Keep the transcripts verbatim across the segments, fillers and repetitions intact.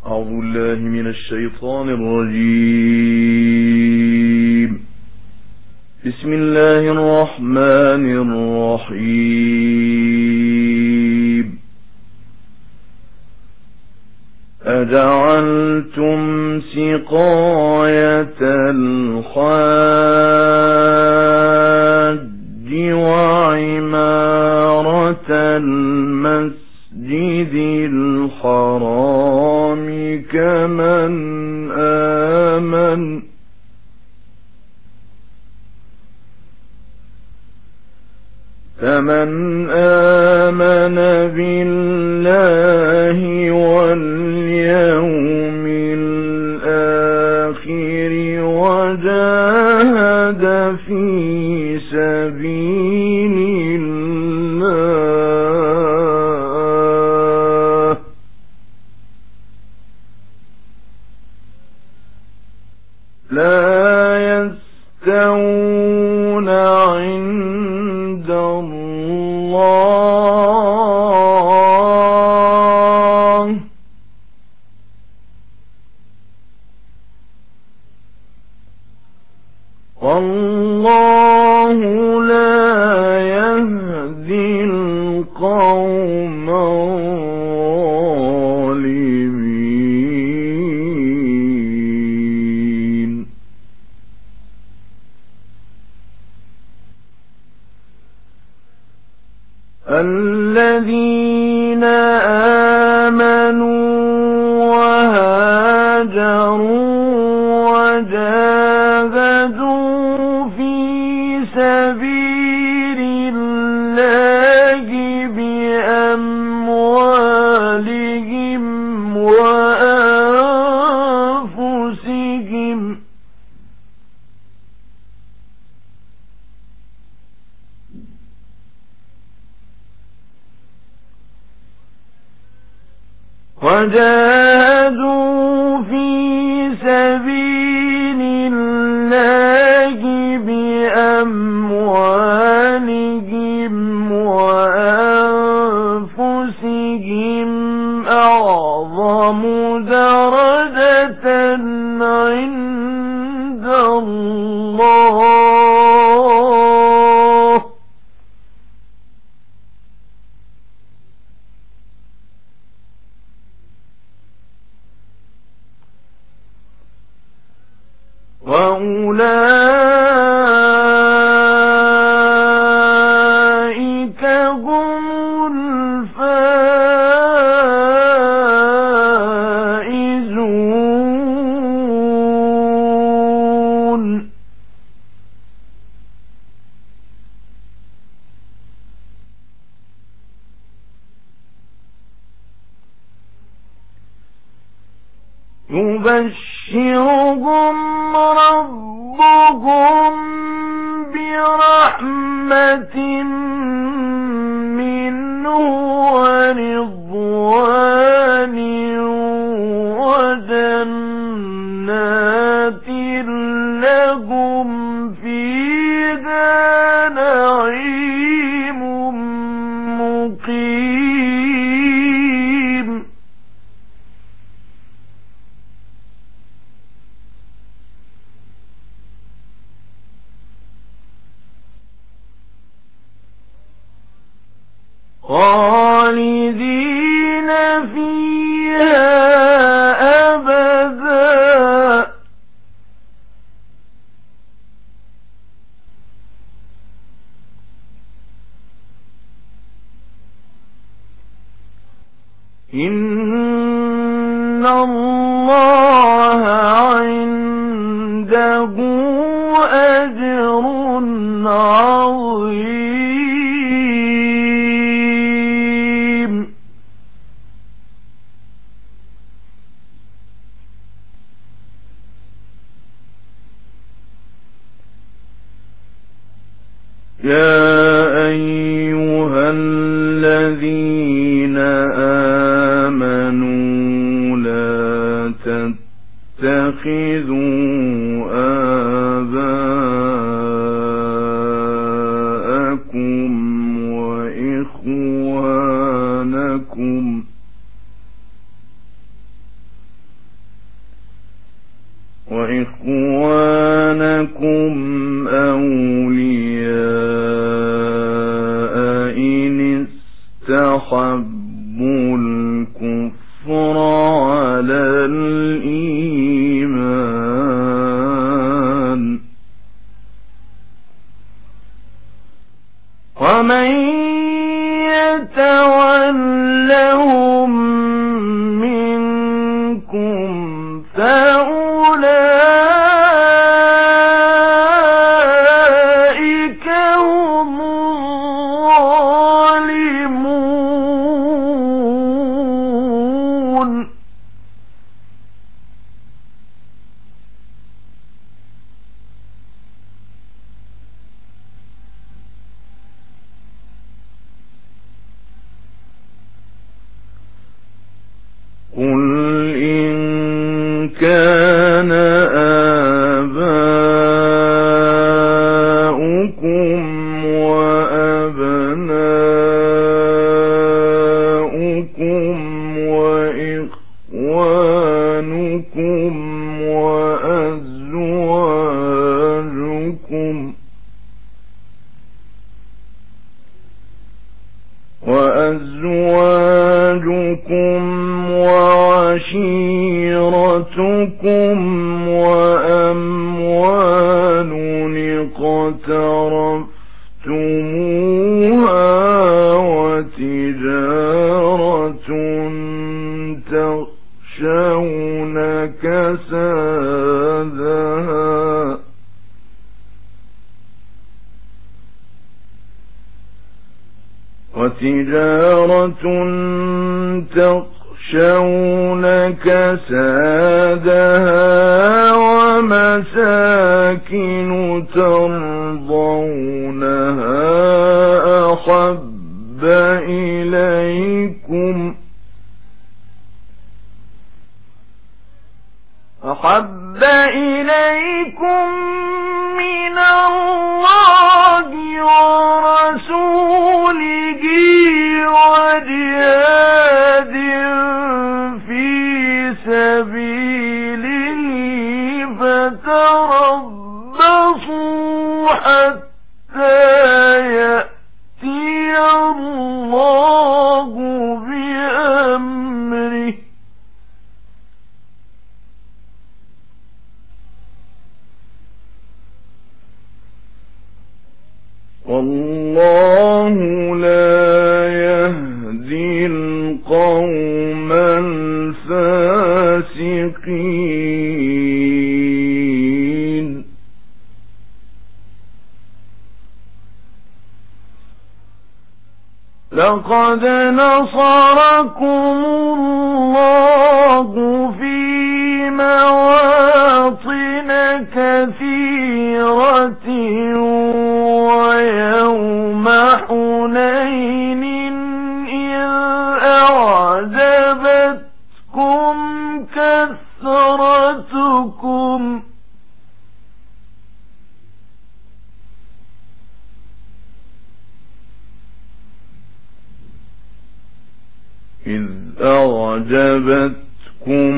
أعوذ بالله من الشيطان الرجيم. بسم الله الرحمن الرحيم. أجعلتم سقاية الحاج وعمارة المسجد الحرام كمن آمن كمن آمن بالله واليوم الآخر وجاهد في سبيل الله لا يستوون عند الله والله لا يهدي القوم الظالمين. الذين آمنوا وهاجروا وجاهدوا في سبيل الله بأموالهم وأنفسهم وجاهدوا في سبيل الله بأموالهم وأنفسهم أعظم درجة عند الله وأولئك هم الفائزون. يبشرهم ربهم برحمة منه ورضوان وجنات لهم فيها نعيم مقيم. خالدين فيها أبدا إن الله عنده أجر عظيم. يا أيها الذين آمنوا لا تتخذوا آباءكم وإخوانكم وإخوانكم أولياء إن استحبوا الكفر على الإيمان ومن يتولهم منكم فأولئك هم الظالمون قل إن كان آباؤكم وأبناؤكم وإخوانكم وأزواجكم وأزواجكم وعشيرتكم وأموال اقترفتموها وتجارة تخشون كسادها وتجارة تخشون كسادها ومساكن ترضونها أحب إليكم أحب إليكم من الله ورسوله وجهاد في سبيله فتربصوا حتى يأتي الله بأمره والله لا يهدي القوم الفاسقين لقد نصركم الله في مواطن كثيرة ويوم حنين إذ أعجبتكم كثرتكم إذ أعجبتكم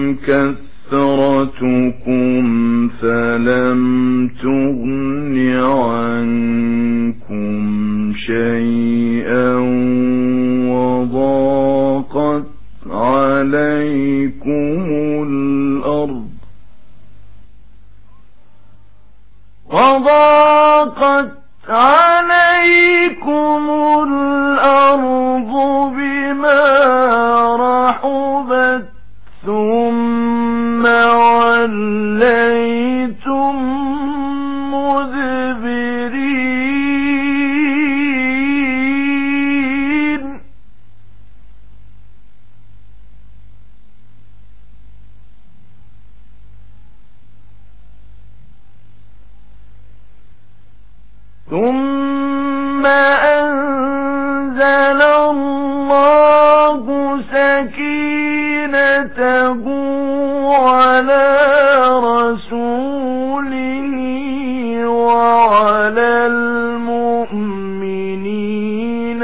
كثرتكم فلم تغن عنكم شيئا وضاقت عليكم الأرض وضاقت عليكم الأرض بما رحبت ثم وليتم مدبرين ثم أنزل الله سكينته على رسوله وعلى المؤمنين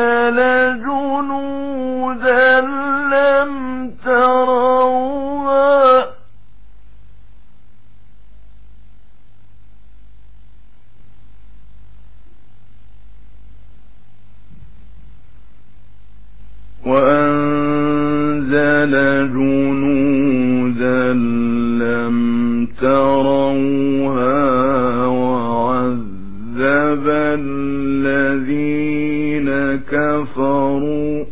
وأنزل جنودا لم تروها وأنزل جنودا لم تروها وعذب الذين كفروا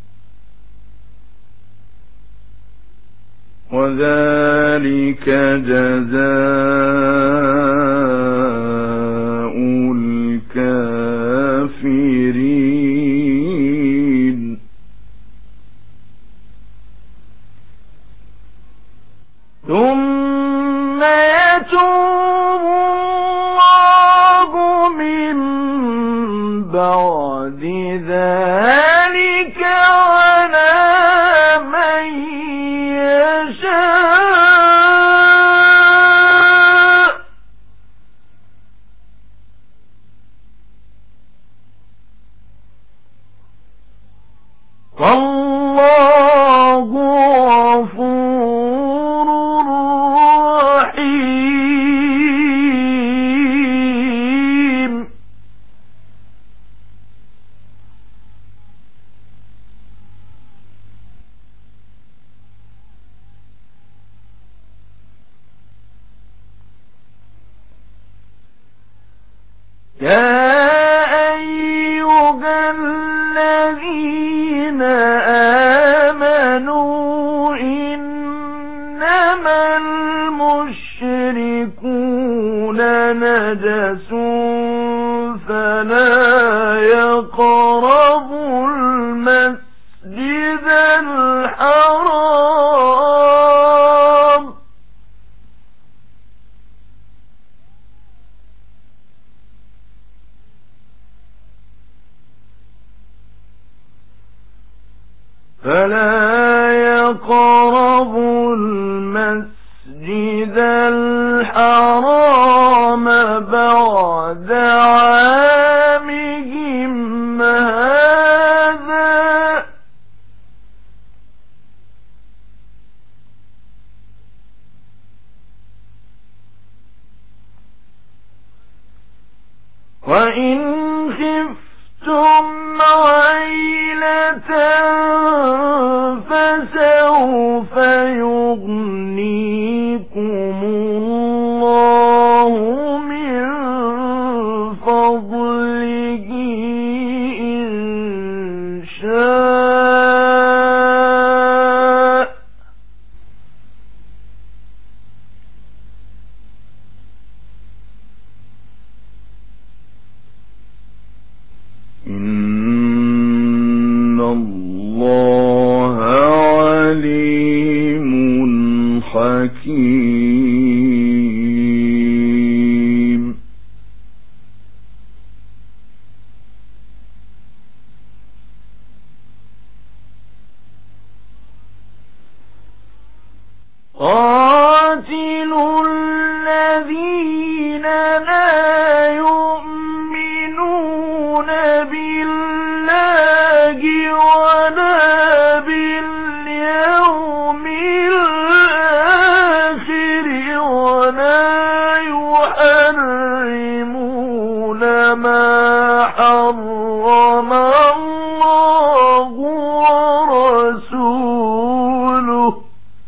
وذلك جزاء الكافرين ثم يتوب الله من بعد ذلك على من يشاء والله غفور رحيم. يا أيها الذين آمنوا إنما المشركون نجس فلا يقربوا المسجد الحرام فلا يقربوا المسجد الحرام بعد عامهم هذا وإن خفتم عيلة فسوف يغنيكم الله من فضله إن شاء إن الله عليم حكيم. قاتلوا الذين لا يؤمنون بالله ولا باليوم الآخر ولا يحرمون ما حرم الله ورسوله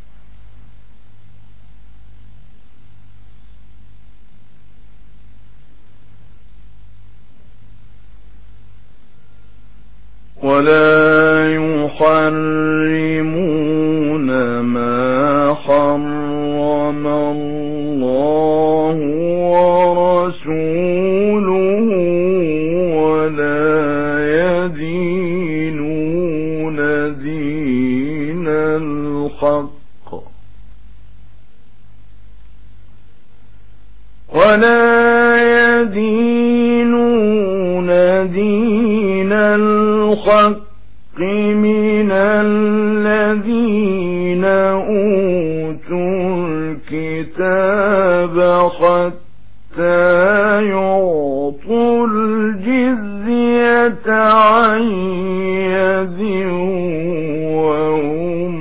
ولا يحرمون ما حرم الله ورسوله ولا يدينون دين الحق ولا يدينون دين الحق من الذين أوتوا الكتاب حتى يعطوا الجزية عن يد وهم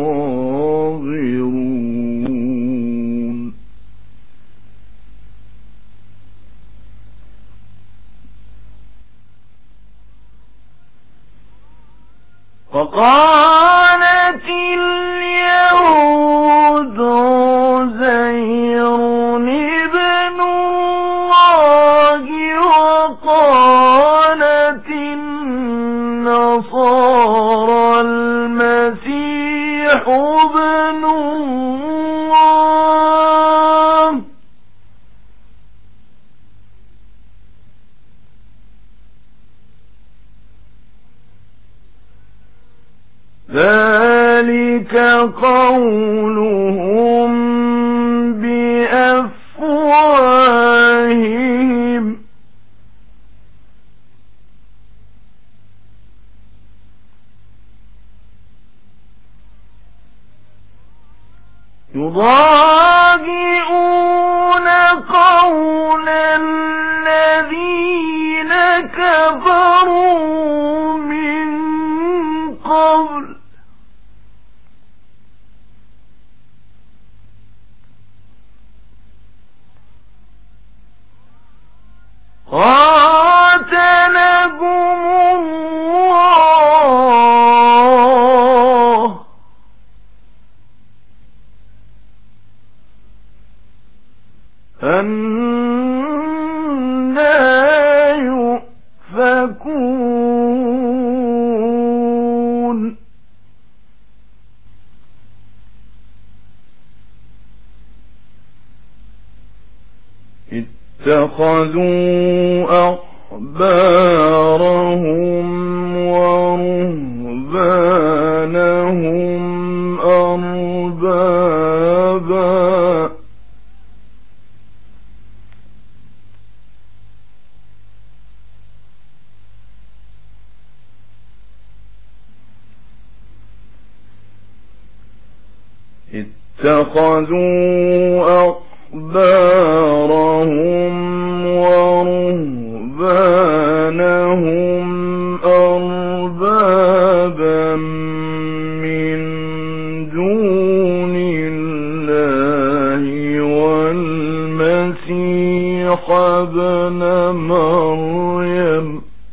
صاغرون. وقالت اليهود عزير ابن الله وقالت النصارى المسيح ابن الله ذلك قولهم بأفواههم يضاهئون قول الذين كفروا من قبل قاتلهم الله أنى يؤفكون اتخذوا أحبارهم ورهبانهم أربابا اتخذوا أحبارهم ورهبانهم أربابا من دون الله والمسيح ابن مريم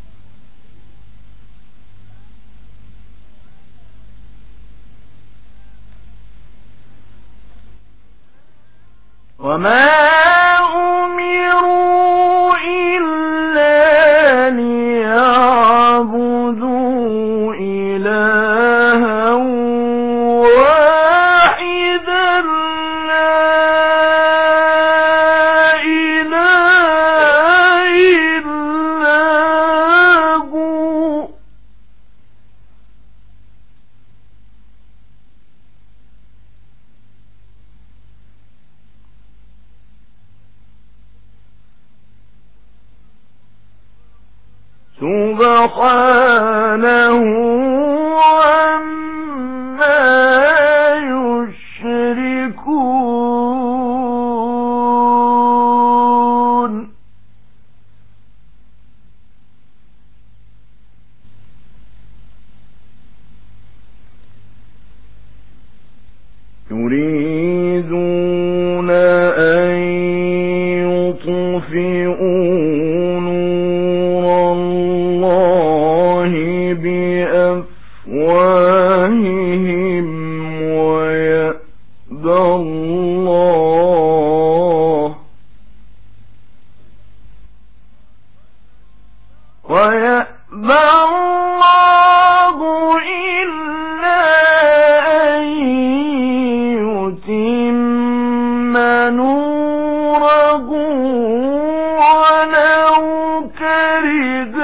وما أمروا إلا ليعبدوا إلها واحدا لا إله إلا هو سبحانه عما يشركون يريدون أن يطفئوا بأفواههم ويأبى الله ويأبى الله إلا أن يتم نوره ولو كره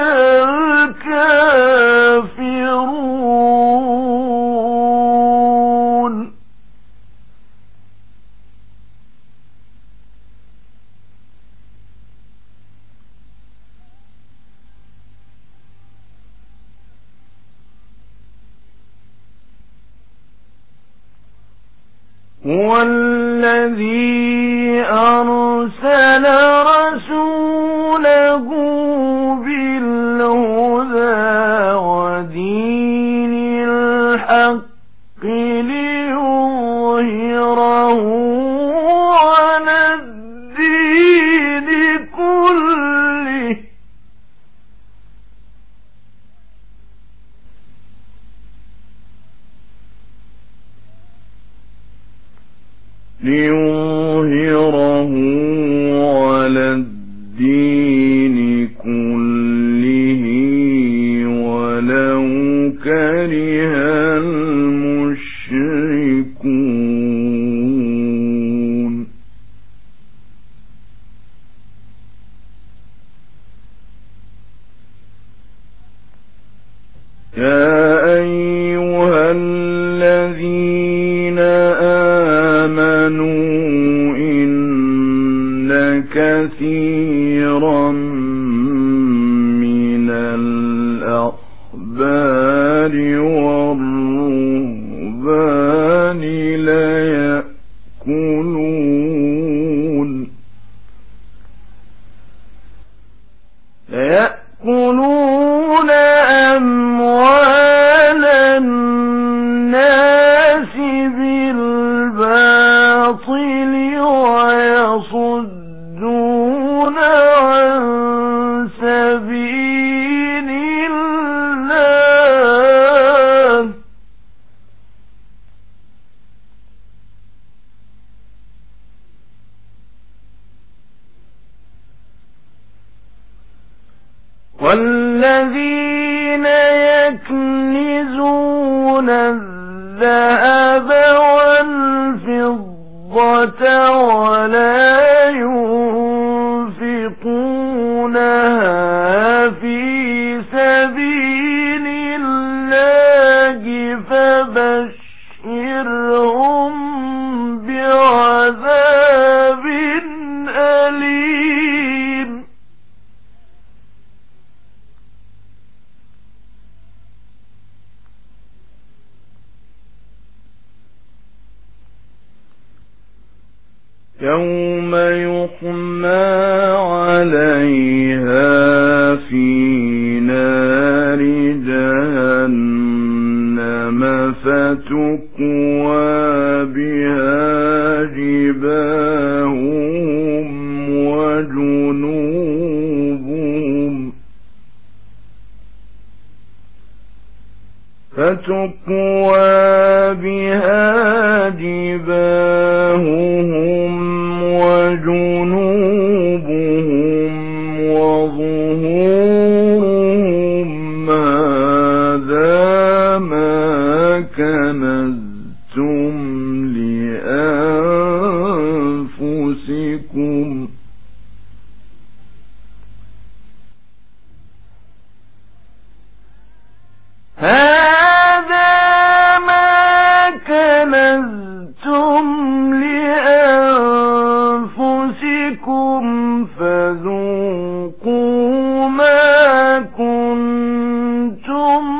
الكافرون هو الذي أرسل رسوله بالهدى ودين الحق ليظهره على الدين كله ليظهره على الدين كله ولو كره المشركون. يا أيها الذين آمنوا إن كثيرا من الأحبار والرهبان ليأكلون ليأكلون أموال الناس بالباطل ويصدون عن سبيل الله والذين يكنزون الذهب والفضة ولا ينفقونها في سبيل الله فبشرهم بعذاب أليم. يوم يحمى عليها في نار جهنم فتكوى بها جباههم وجنوبهم فتكوى بها جباههم وجنوبهم وظهورهم هذا ما كنزتم لأنفسكم هذا ما كنزتم لأنفسكم فذوقوا ما كنتم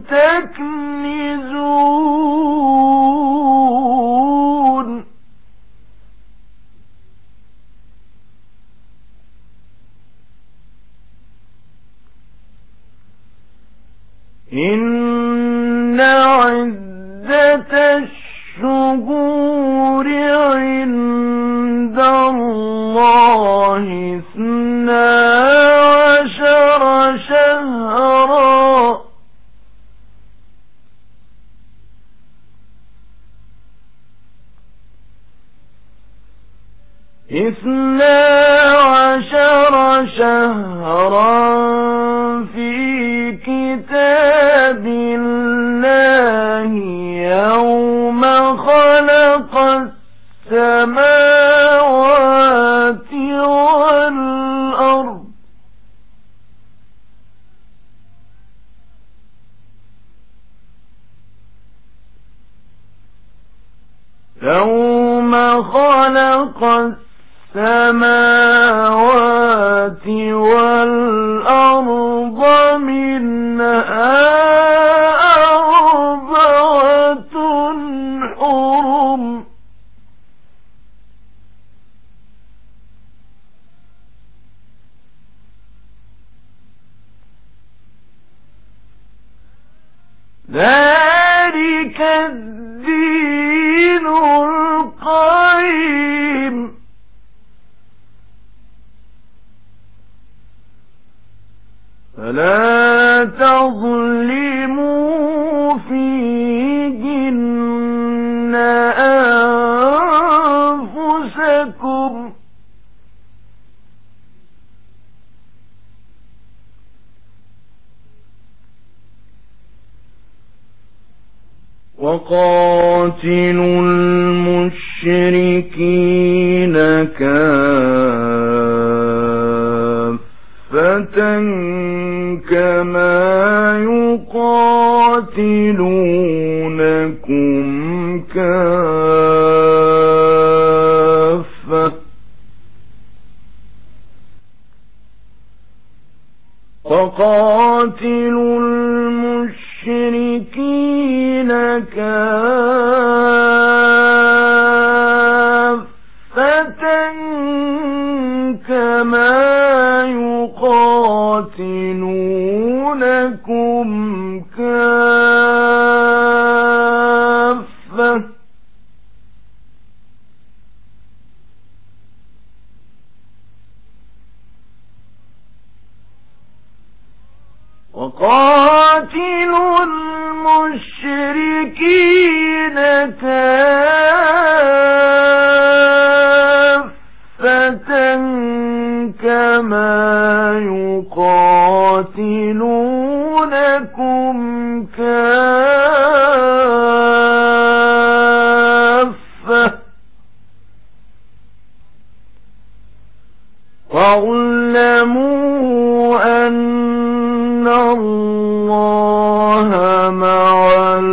تكنزون. إن عدة الشهور عند الله اثنا عشر شهرا اثنا عشر شهرا في كتاب الله يوم خلق السماوات والأرض يوم خلق السماوات والأرض منها أربعة حرم ذلك الدين القيم فلا تظلموا فيهن وقاتلوا المشركين كافة كما يقاتلونكم كافة وقاتلوا المشركين كافة كما يقاتلونكم كافة وقاتلوا المشركين كافة كما يقاتلونكم كافة واعلموا أن الله مع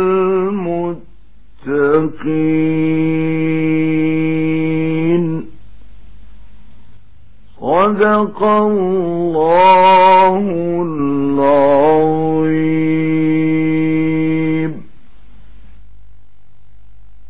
المتقين. صدق الله العظيم.